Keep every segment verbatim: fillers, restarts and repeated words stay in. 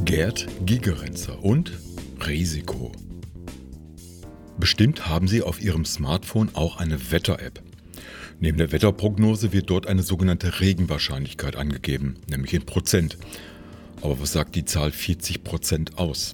Gerd Gigerenzer und Risiko. Bestimmt haben Sie auf Ihrem Smartphone auch eine Wetter-App. Neben der Wetterprognose wird dort eine sogenannte Regenwahrscheinlichkeit angegeben, nämlich in Prozent. Aber was sagt die Zahl vierzig Prozent aus?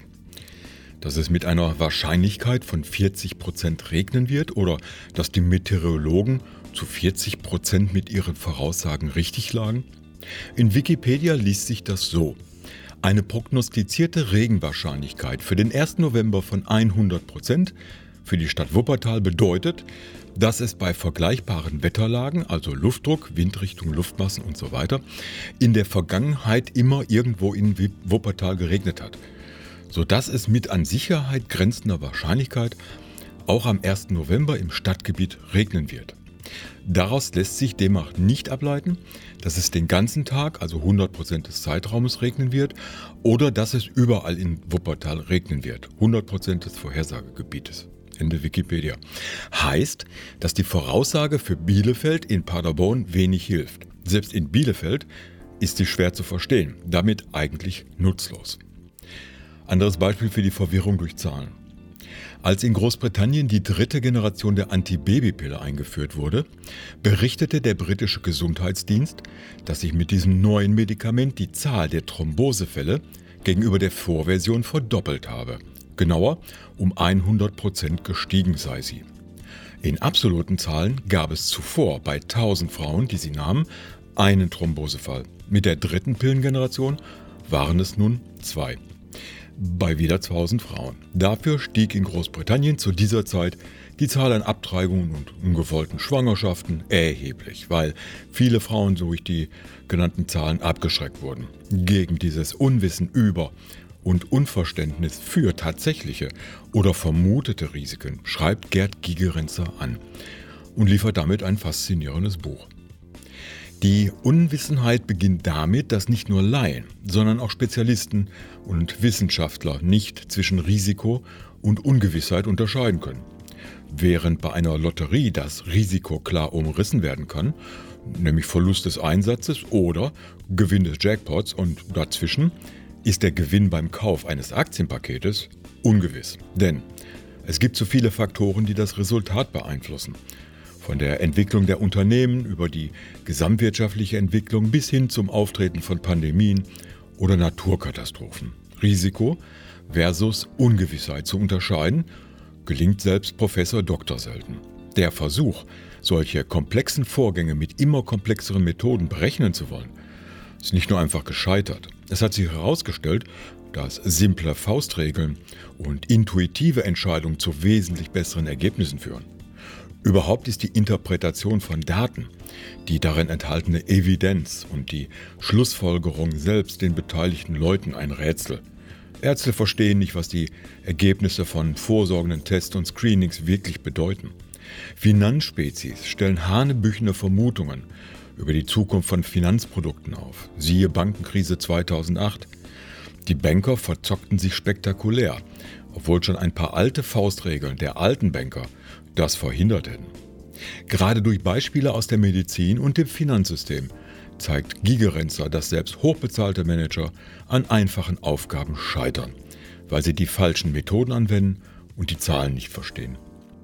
Dass es mit einer Wahrscheinlichkeit von vierzig Prozent regnen wird oder dass die Meteorologen zu vierzig Prozent mit ihren Voraussagen richtig lagen? In Wikipedia liest sich das so: Eine prognostizierte Regenwahrscheinlichkeit für den ersten November von hundert Prozent für die Stadt Wuppertal bedeutet, dass es bei vergleichbaren Wetterlagen, also Luftdruck, Windrichtung, Luftmassen und so weiter, in der Vergangenheit immer irgendwo in Wuppertal geregnet hat, sodass es mit an Sicherheit grenzender Wahrscheinlichkeit auch am ersten November im Stadtgebiet regnen wird. Daraus lässt sich demnach nicht ableiten, dass es den ganzen Tag, also hundert Prozent des Zeitraumes regnen wird, oder dass es überall in Wuppertal regnen wird, hundert Prozent des Vorhersagegebietes. Ende Wikipedia. Heißt, dass die Voraussage für Bielefeld in Paderborn wenig hilft. Selbst in Bielefeld ist sie schwer zu verstehen, damit eigentlich nutzlos. Anderes Beispiel für die Verwirrung durch Zahlen. Als in Großbritannien die dritte Generation der Antibabypille eingeführt wurde, berichtete der britische Gesundheitsdienst, dass sich mit diesem neuen Medikament die Zahl der Thrombosefälle gegenüber der Vorversion verdoppelt habe. Genauer, um hundert Prozent gestiegen sei sie. In absoluten Zahlen gab es zuvor bei tausend Frauen, die sie nahmen, einen Thrombosefall. Mit der dritten Pillengeneration waren es nun zwei. Bei wieder tausend Frauen. Dafür stieg in Großbritannien zu dieser Zeit die Zahl an Abtreibungen und ungewollten Schwangerschaften erheblich, weil viele Frauen durch die genannten Zahlen abgeschreckt wurden. Gegen dieses Unwissen über und Unverständnis für tatsächliche oder vermutete Risiken schreibt Gerd Gigerenzer an und liefert damit ein faszinierendes Buch. Die Unwissenheit beginnt damit, dass nicht nur Laien, sondern auch Spezialisten und Wissenschaftler nicht zwischen Risiko und Ungewissheit unterscheiden können. Während bei einer Lotterie das Risiko klar umrissen werden kann, nämlich Verlust des Einsatzes oder Gewinn des Jackpots, und dazwischen ist der Gewinn beim Kauf eines Aktienpaketes ungewiss. Denn es gibt zu viele Faktoren, die das Resultat beeinflussen. Von der Entwicklung der Unternehmen über die gesamtwirtschaftliche Entwicklung bis hin zum Auftreten von Pandemien oder Naturkatastrophen. Risiko versus Ungewissheit zu unterscheiden, gelingt selbst Professor Doktor selten. Der Versuch, solche komplexen Vorgänge mit immer komplexeren Methoden berechnen zu wollen, ist nicht nur einfach gescheitert. Es hat sich herausgestellt, dass simple Faustregeln und intuitive Entscheidungen zu wesentlich besseren Ergebnissen führen. Überhaupt ist die Interpretation von Daten, die darin enthaltene Evidenz und die Schlussfolgerung selbst den beteiligten Leuten ein Rätsel. Ärzte verstehen nicht, was die Ergebnisse von vorsorgenden Tests und Screenings wirklich bedeuten. Finanzspezies stellen hanebüchene Vermutungen über die Zukunft von Finanzprodukten auf. Siehe Bankenkrise zweitausendacht. Die Banker verzockten sich spektakulär, obwohl schon ein paar alte Faustregeln der alten Banker das verhindert hätten. Gerade durch Beispiele aus der Medizin und dem Finanzsystem zeigt Gigerenzer, dass selbst hochbezahlte Manager an einfachen Aufgaben scheitern, weil sie die falschen Methoden anwenden und die Zahlen nicht verstehen.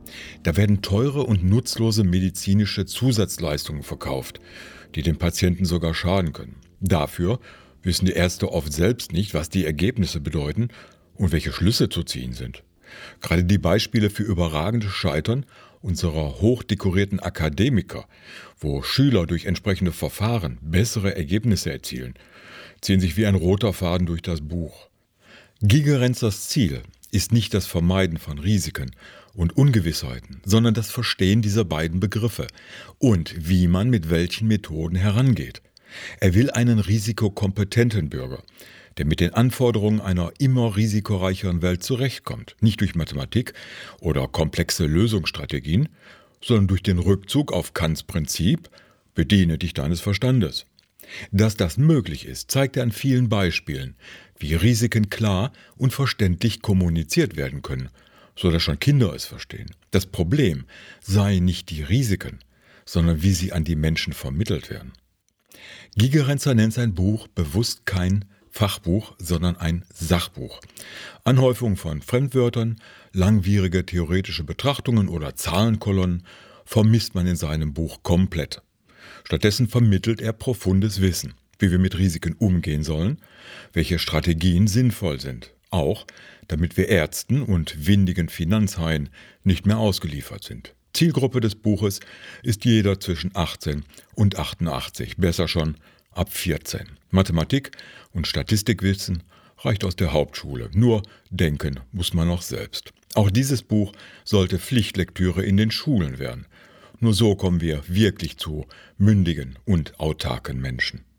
Da werden teure und nutzlose medizinische Zusatzleistungen verkauft, die dem Patienten sogar schaden können. Dafür wissen die Ärzte oft selbst nicht, was die Ergebnisse bedeuten und welche Schlüsse zu ziehen sind. Gerade die Beispiele für überragendes Scheitern unserer hochdekorierten Akademiker, wo Schüler durch entsprechende Verfahren bessere Ergebnisse erzielen, ziehen sich wie ein roter Faden durch das Buch. Gigerenzers Ziel ist nicht das Vermeiden von Risiken und Ungewissheiten, sondern das Verstehen dieser beiden Begriffe und wie man mit welchen Methoden herangeht. Er will einen risikokompetenten Bürger, der mit den Anforderungen einer immer risikoreicheren Welt zurechtkommt. Nicht durch Mathematik oder komplexe Lösungsstrategien, sondern durch den Rückzug auf Kants Prinzip, bediene dich deines Verstandes. Dass das möglich ist, zeigt er an vielen Beispielen, wie Risiken klar und verständlich kommuniziert werden können, sodass schon Kinder es verstehen. Das Problem sei nicht die Risiken, sondern wie sie an die Menschen vermittelt werden. Gigerenzer nennt sein Buch bewusst kein Fachbuch, sondern ein Sachbuch. Anhäufung von Fremdwörtern, langwierige theoretische Betrachtungen oder Zahlenkolonnen vermisst man in seinem Buch komplett. Stattdessen vermittelt er profundes Wissen, wie wir mit Risiken umgehen sollen, welche Strategien sinnvoll sind, auch damit wir Ärzten und windigen Finanzhaien nicht mehr ausgeliefert sind. Zielgruppe des Buches ist jeder zwischen achtzehn und achtundachtzig, besser schon ab vierzehn. Mathematik und Statistikwissen reicht aus der Hauptschule, nur denken muss man noch selbst. Auch dieses Buch sollte Pflichtlektüre in den Schulen werden. Nur so kommen wir wirklich zu mündigen und autarken Menschen.